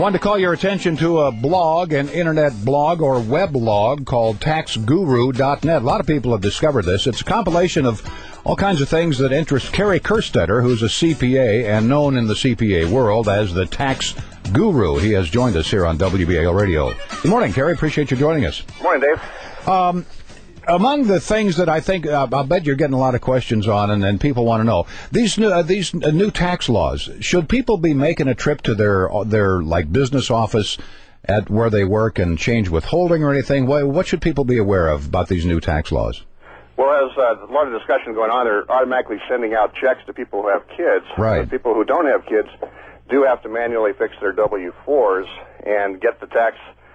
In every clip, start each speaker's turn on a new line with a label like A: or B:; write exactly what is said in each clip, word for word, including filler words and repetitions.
A: Wanted to call your attention to a blog, an internet blog or weblog called tax guru dot net. A lot of people have discovered this. It's a compilation of all kinds of things that interest Kerry Kerstetter, who's a C P A and known in the C P A world as the Tax Guru. He has joined us here on W B A L Radio. Good morning, Kerry. Appreciate you joining us.
B: Good morning, Dave.
A: Um, among the things that I think, uh, I'll bet you're getting a lot of questions on, and, and people want to know, these new, uh, these uh, new tax laws, should people be making a trip to their, their like, business office at where they work and change withholding or anything? What, what should people be aware of about these new tax laws?
B: Well, as uh, a lot of discussion going on, they're automatically sending out checks to people who have kids.
A: Right.
B: Uh, people who don't have kids do have to manually fix their W fours and get the tax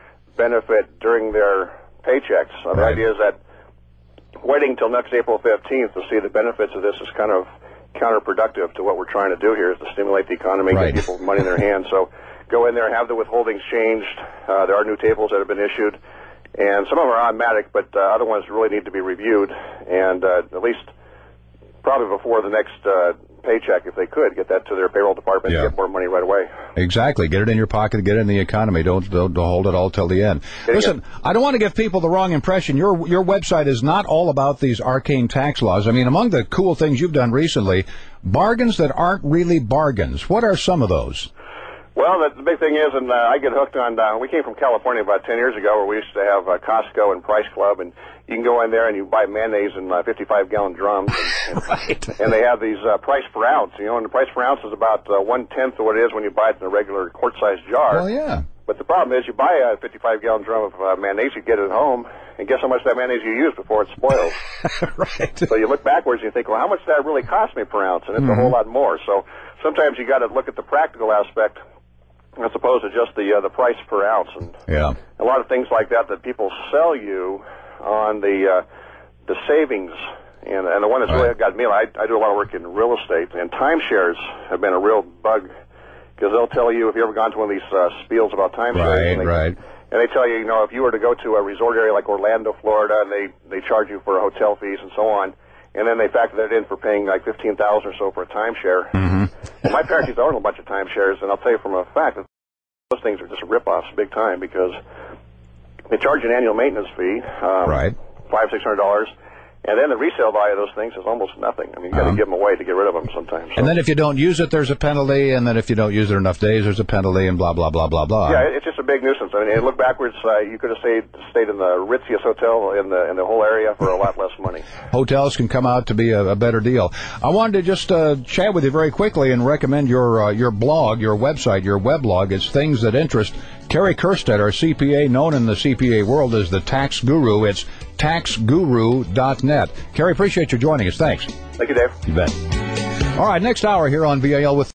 B: benefit during their paychecks. So the
A: Right.
B: idea is that waiting till next April fifteenth to see the benefits of this is kind of counterproductive to what we're trying to do here, is to stimulate the economy,
A: Right.
B: get people money in their hands. So go in there, have the withholdings changed. Uh, there are new tables that have been issued, and some of them are automatic, but uh, other ones really need to be reviewed, and uh, at least probably before the next uh, paycheck, if they could, get that to their payroll department
A: Yeah.
B: and get more money right away.
A: Exactly. Get it in your pocket, get it in the economy. Don't, don't, don't hold it all till the end.
B: There you
A: Listen, I don't want to give people the wrong impression. Your your website is not all about these arcane tax laws. I mean, among the cool things you've done recently, bargains that aren't really bargains. What are some of those?
B: Well, the, the big thing is, and uh, I get hooked on, uh, we came from California about ten years ago where we used to have uh, Costco and Price Club, and you can go in there and you buy mayonnaise in uh, fifty-five gallon drums, and, and,
A: Right.
B: and they have these uh, price per ounce, you know, and the price per ounce is about uh, one-tenth of what it is when you buy it in a regular quart-sized jar.
A: Well, yeah.
B: But the problem is you buy a fifty-five gallon drum of uh, mayonnaise, you get it at home, and guess how much of that mayonnaise you use before it spoils?
A: Right.
B: So you look backwards and you think, well, how much did that really cost me per ounce? And it's
A: Mm-hmm.
B: a whole lot more. So sometimes you got to look at the practical aspect as opposed to just the uh, the price per ounce, and
A: Yeah.
B: a lot of things like that that people sell you on the uh, the savings, and, and the one that's really
A: Right.
B: got me. I, I do a lot of work in real estate, and timeshares have been a real bug, because they'll tell you, if you ever gone to one of these uh, spiels about timeshares,
A: Right,
B: and they,
A: right.
B: and they tell you, you know, if you were to go to a resort area like Orlando, Florida, and they they charge you for hotel fees and so on. And then they factor that in for paying like fifteen thousand dollars or so for a timeshare.
A: Mm-hmm.
B: Well, my parents used to own a bunch of timeshares, and I'll tell you from a fact that those things are just rip-offs big time, because they charge an annual maintenance fee, um,
A: Right.
B: five, six hundred dollars, and then the resale value of those things is almost nothing. I mean, you got to
A: Uh-huh.
B: give them away to get rid of them sometimes. So.
A: And then if you don't use it, there's a penalty, and then if you don't use it enough days, there's a penalty, and blah, blah, blah, blah, blah.
B: Yeah, it's just a big nuisance. I mean, and look backwards, uh, you could have stayed stayed in the ritziest hotel in the in the whole area for a lot less money.
A: Hotels can come out to be a, a better deal. I wanted to just uh, chat with you very quickly and recommend your uh, your blog, your website, your weblog. It's Things That Interest. Kerry Kerstetter, C P A, known in the C P A world as the Tax Guru. It's tax guru dot net. Kerry, appreciate you joining us. Thanks.
B: Thank you, Dave.
A: You bet. All right, next hour here on V A L with